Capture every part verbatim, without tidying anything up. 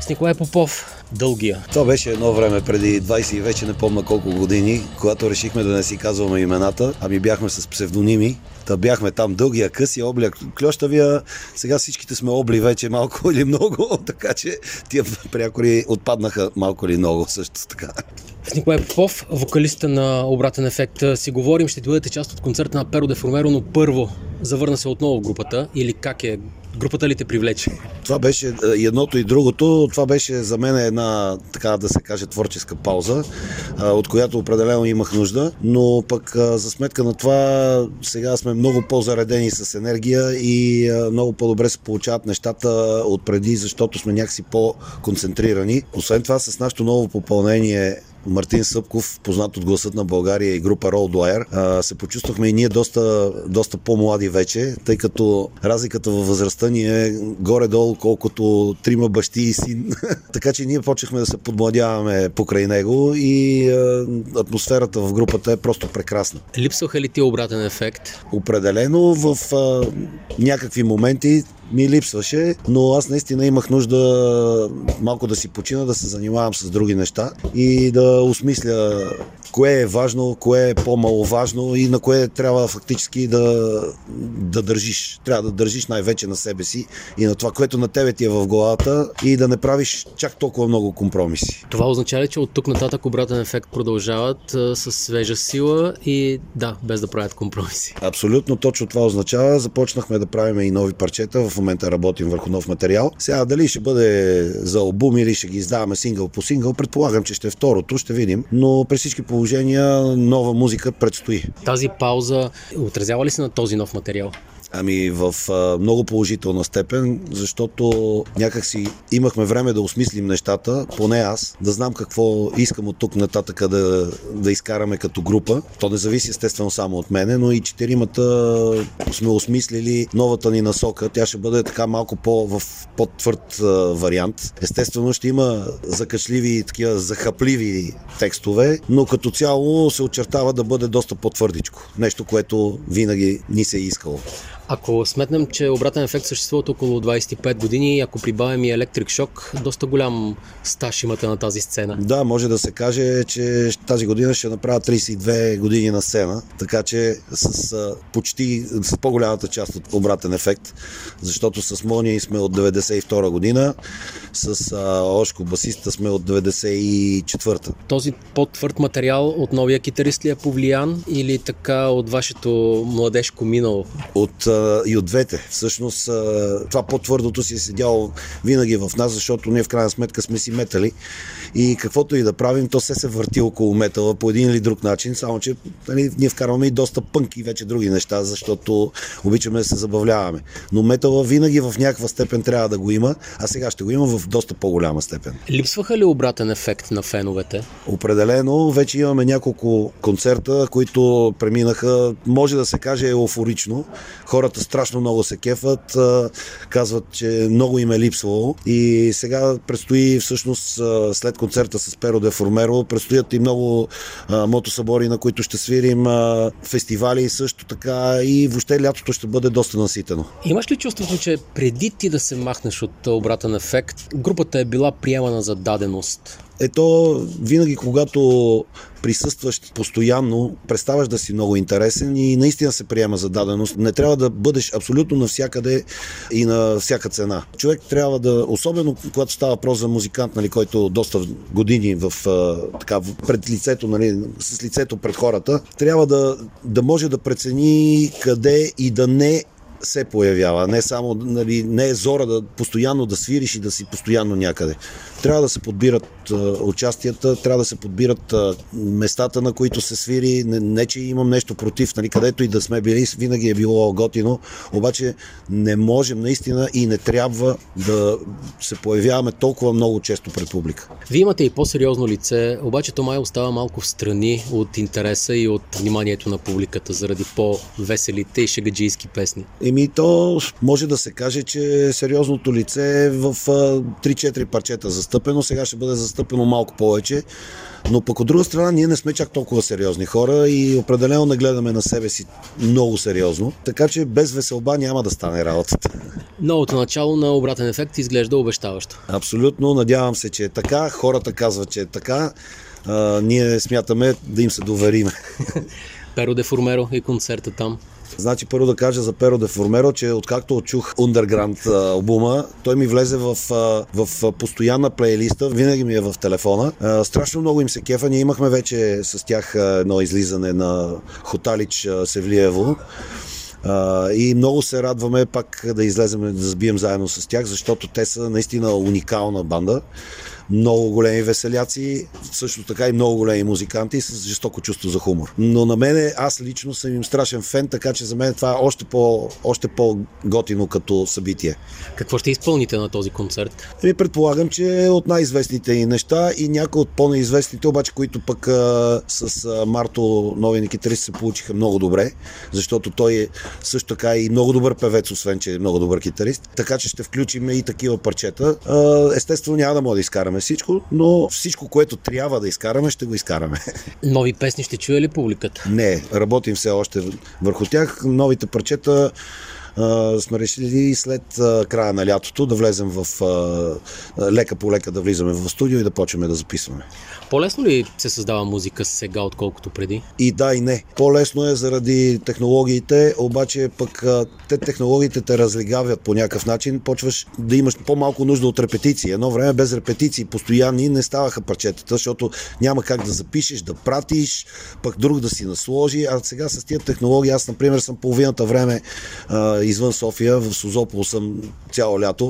С Николай Попов, Дългия. Това беше едно време преди двайсет и вече не помня колко години, когато решихме да не си казваме имената, ами бяхме с псевдоними. Та бяхме там Дългия, Късия, Облия, Клющавия. Сега всичките сме Обли вече малко или много, така че тия прякори отпаднаха малко или много също така. С Николай Попов, вокалиста на Обратен ефект, си говорим, ще ти бъдете част от концерта на Перо де Формеро, но първо завърна се отново в групата или как е? Групата ли те привлече? Това беше и едното и другото. Това беше за мен една, така да се каже, творческа пауза, от която определено имах нужда, но пък за сметка на това сега сме много по-заредени с енергия и много по-добре се получават нещата отпреди, защото сме някакси по-концентрирани. Освен това, с нашето ново попълнение Мартин Събков, познат от Гласът на България и група Roadwire, се почувствахме и ние доста, доста по-млади вече, тъй като разликата във възрастта ни е горе-долу колкото трима бащи и син. Така че ние почнахме да се подмладяваме покрай него и а, атмосферата в групата е просто прекрасна. Липсваха ли ти Обратен ефект? Определено в а, някакви моменти ми липсваше, но аз наистина имах нужда малко да си почина, да се занимавам с други неща и да осмисля кое е важно, кое е по-маловажно и на кое трябва фактически да, да държиш. Трябва да държиш най-вече на себе си и на това, което на тебе ти е в главата и да не правиш чак толкова много компромиси. Това означава ли, че от тук нататък Обратен ефект продължават а, с свежа сила и да, без да правят компромиси? Абсолютно точно това означава. Започнахме да правим и нови парчета. В момента работим върху нов материал. Сега дали ще бъде за албум или ще ги издаваме сингъл по сингъл, предполагам, че ще е второто, ще видим, но при всички положения нова музика предстои. Тази пауза отразява ли се на този нов материал? Ами в а, много положителна степен, защото някак си имахме време да осмислим нещата, поне аз, да знам какво искам от тук нататък да, да изкараме като група. То не зависи естествено само от мене, но и четиримата сме осмислили новата ни насока. Тя ще бъде така малко по, в по-твърд а, вариант. Естествено ще има закачливи, такива захапливи текстове, но като цяло се очертава да бъде доста по-твърдичко. Нещо, което винаги ни се е искало. Ако сметнем, че Обратен ефект съществува около двайсет и пет години, ако прибавим и Electric Shock, доста голям стаж имате на тази сцена. Да, може да се каже, че тази година ще направя трийсет и две години на сцена, така че с а, почти с по-голямата част от Обратен ефект, защото с Мони сме от деветдесет и втора година, с а, Ошко басиста сме от деветдесет и четвърта. Този по-твърд материал от новия китарист ли е повлиян или така от вашето младежко минало? От и от двете. Всъщност това по-твърдото си е седяло винаги в нас, защото ние в крайна сметка сме си метали и каквото и да правим, то се се върти около метала по един или друг начин, само че нали, ние вкарваме и доста пънк и вече други неща, защото обичаме да се забавляваме. Но метала винаги в някаква степен трябва да го има, а сега ще го има в доста по-голяма степен. Липсваха ли Обратен ефект на феновете? Определено. Вече имаме няколко концерта, които преминаха, може да се каже, еуфорично. Хората страшно много се кефат, казват, че много им е липсвало и сега предстои всъщност след концерта с Перо де Формеро, предстоят и много а, мотосъбори, на които ще свирим, а, фестивали също така и въобще лятото ще бъде доста наситено. Имаш ли чувството, че преди ти да се махнеш от Обратен ефект, групата е била приемана за даденост? Ето, винаги когато присъстваш постоянно, преставаш да си много интересен и наистина се приема за даденост. Не трябва да бъдеш абсолютно навсякъде и на всяка цена. Човек трябва да, особено когато става въпрос за музикант, нали, който доста години в, така, пред лицето, нали, с лицето пред хората, трябва да, да може да прецени къде и да не се появява. Не само, нали, не е зора да постоянно да свириш и да си постоянно някъде. Трябва да се подбират а, участията, трябва да се подбират а, местата, на които се свири. Не, не че имам нещо против, нали, където и да сме били, винаги е било готино, обаче не можем наистина и не трябва да се появяваме толкова много често пред публика. Вие имате и по-сериозно лице, обаче то май остава малко в страни от интереса и от вниманието на публиката заради по-веселите и шегаджийски песни. Еми то може да се каже, че сериозното лице е в а, три-четири парчета за застъпено, сега ще бъде застъпено малко повече. Но пък от друга страна ние не сме чак толкова сериозни хора и определено не гледаме на себе си много сериозно. Така че без веселба няма да стане работата. Новото начало на Обратен ефект изглежда обещаващо. Абсолютно, надявам се, че е така. Хората казват, че е така. А, ние смятаме да им се довериме. Перо де Формеро и концерта там. Значи първо да кажа за Перо де Формеро, че откакто чух Underground албума, той ми влезе в, в постоянна плейлиста, винаги ми е в телефона. Страшно много им се кефа, ние имахме вече с тях едно излизане на Хоталич Севлиево. Uh, и много се радваме пак да излезем, да забием заедно с тях, защото те са наистина уникална банда. Много големи веселяци, също така и много големи музиканти с жестоко чувство за хумор. Но на мене, аз лично съм им страшен фен, така че за мен това е още, по, още по-готино като събитие. Какво ще изпълните на този концерт? Еми, предполагам, че от най-известните и неща и някои от по-неизвестните, обаче, които пък а, с а, Марто, нови никитарист, се получиха много добре, защото той е също така и много добър певец, освен че е много добър китарист. Така че ще включим и такива парчета. А, естествено няма да мога да изкараме всичко, но всичко, което трябва да изкараме, ще го изкараме. Нови песни ще чуе ли публиката? Не, работим все още върху тях. Новите парчета Uh, сме решили след uh, края на лятото да влезем в uh, лека по лека да влизаме в студио и да почваме да записваме. По-лесно ли се създава музика сега, отколкото преди? И да, и не. По-лесно е заради технологиите, обаче пък uh, те технологиите те разлигавят по някакъв начин. Почваш да имаш по-малко нужда от репетиции. Едно време без репетиции постоянни не ставаха парчетата, защото няма как да запишеш, да пратиш, пък друг да си насложи. А сега с тия технологии, аз например съм половината време uh, извън София, в Созопол съм цяло лято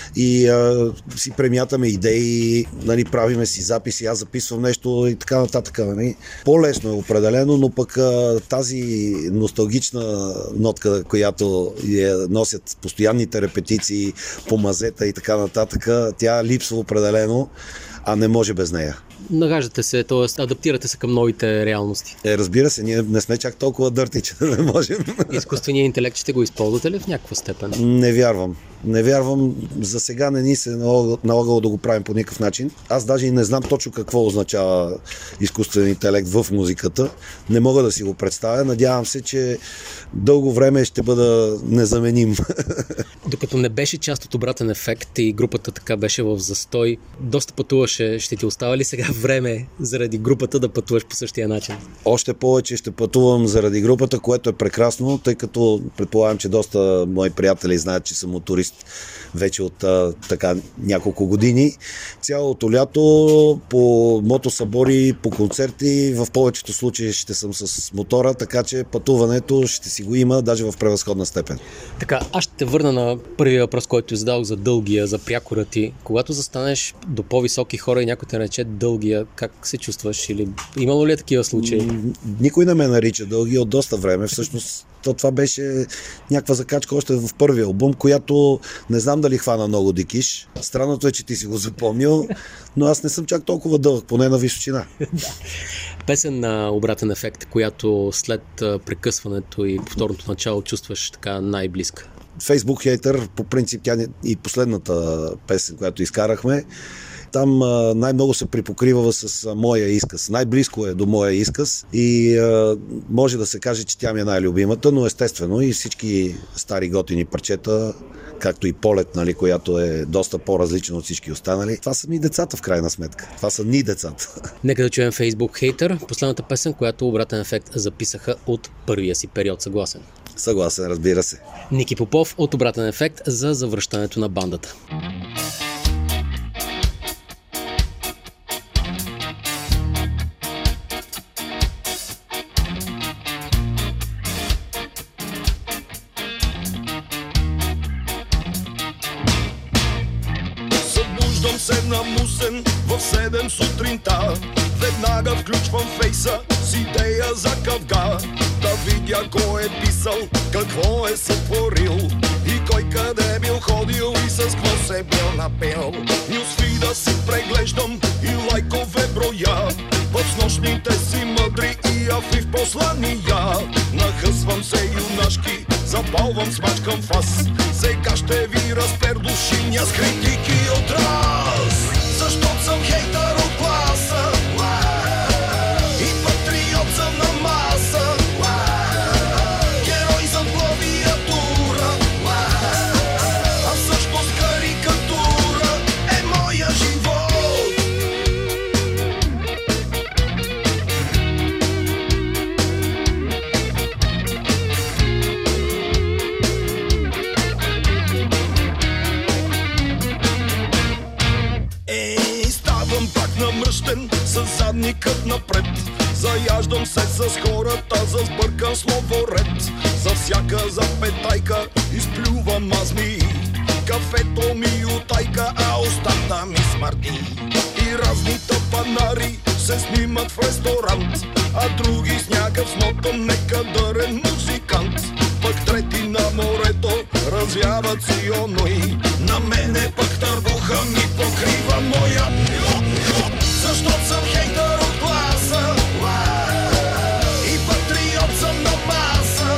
и а, си премятаме идеи, нали, правиме си записи, аз записвам нещо и така нататък. Нали. По-лесно е определено, но пък а, тази носталгична нотка, която е, носят постоянните репетиции по мазета и така нататък, тя липсва определено, а не може без нея. Нагаждате се, т.е. адаптирате се към новите реалности. Е, разбира се, ние не сме чак толкова дърти, че да не можем. Изкуственият интелект ще го използвате ли в някаква степен? Не вярвам. Не вярвам. За сега не ни се налагало да го правим по никакъв начин. Аз даже и не знам точно какво означава изкуствен интелект в музиката. Не мога да си го представя. Надявам се, че дълго време ще бъда незаменим. Докато не беше част от Обратен ефект и групата така беше в застой, доста пътуваше. Ще ти остава ли сега време заради групата да пътуваш по същия начин? Още повече ще пътувам заради групата, което е прекрасно, тъй като предполагам, че доста мои приятели знаят, че съм моторист вече от а, така няколко години. Цялото лято по мотосъбори, по концерти, в повечето случаи ще съм с мотора, така че пътуването ще си го има даже в превъзходна степен. Така, аз ще те върна на първия въпрос, който зададох за дългия, за прякора ти. Когато застанеш до по-високи хора и някой те нарече дългия, как се чувстваш? Или имало ли е такива случаи? Никой не ме нарича дългия от доста време. Всъщност то това беше някаква закачка още в първия албум, която не знам дали хвана много дикиш. Странното е, че ти си го запомнил, но аз не съм чак толкова дълъг, поне на височина. Песен на Обратен ефект, която след прекъсването и повторното начало чувстваш така най-близка. Фейсбук хейтър, по принцип тя и последната песен, която изкарахме, там а, най-много се припокрива с а, моя изказ. Най-близко е до моя изказ и а, може да се каже, че тя ми е най-любимата, но естествено и всички стари готини парчета, както и Полет, нали, която е доста по-различна от всички останали. Това са ми децата в крайна сметка. Това са ни децата. Нека да чуем Фейсбук хейтър, последната песен, която Обратен ефект записаха от първия си период. Съгласен? Съгласен, разбира се. Ники Попов от Обратен ефект за завръщането на бандата. Се намусен в седем сутринта. Веднага включвам фейса с идея за къвга. Да видя кой е писал, какво е сътворил и кой къде е бил ходил и с какво се бил напил. Нюсфида си преглеждам и лайкове броя. В нощните си мъдри и афив послания. Нахъсвам се юнашки, запалвам смачкам фас. Сега ще ви разпердушиня с критики от раз. Защо съм хейтър от класа и патриот съм на маса, герой зад клавиатура, а всъщност карикатура е моя живот. Ей, ставам пак намръщен с задникът напред. Заяждам се с хората за сбъркан словоред. За всяка запетайка изплювам аз ми. Кафето ми утайка, а устата ми смърди. И разни тъпанари се снимат в ресторант, а други с някакъв смотан некадърен музикант. Пък трети на морето развяват си оной. На мене пък търбуха ми покрива моя. Защото съм хейтър от класа и патриот съм на маса,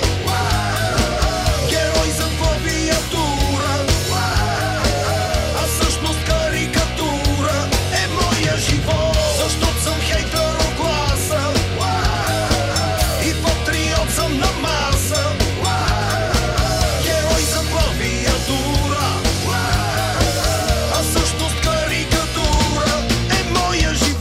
герой за клавиатура, а всъщност карикатура е моя живот. Защото съм хейтър от класа и патриот съм на маса, герой за клавиатура, а всъщност карикатура е моя живот.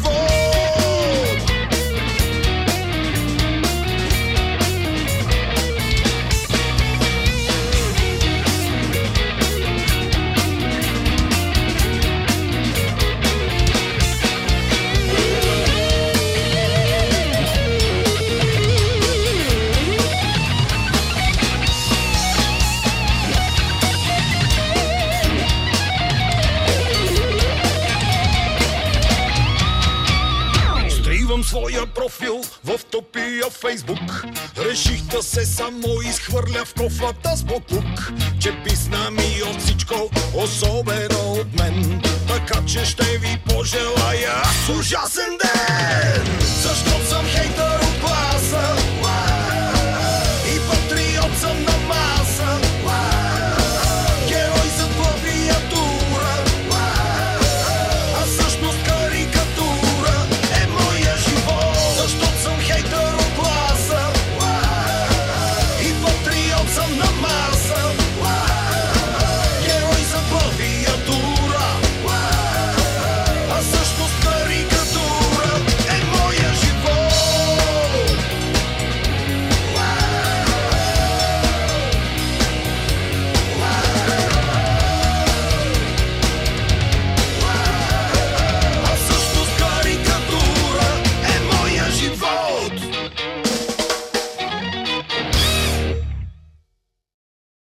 Стривам своя профил в тъпия Фейсбук. Реших да се само изхвърля в кофата с боклук, че писна ми от всичко, особено от мен. Така че ще ви пожелая аз ужасен ден.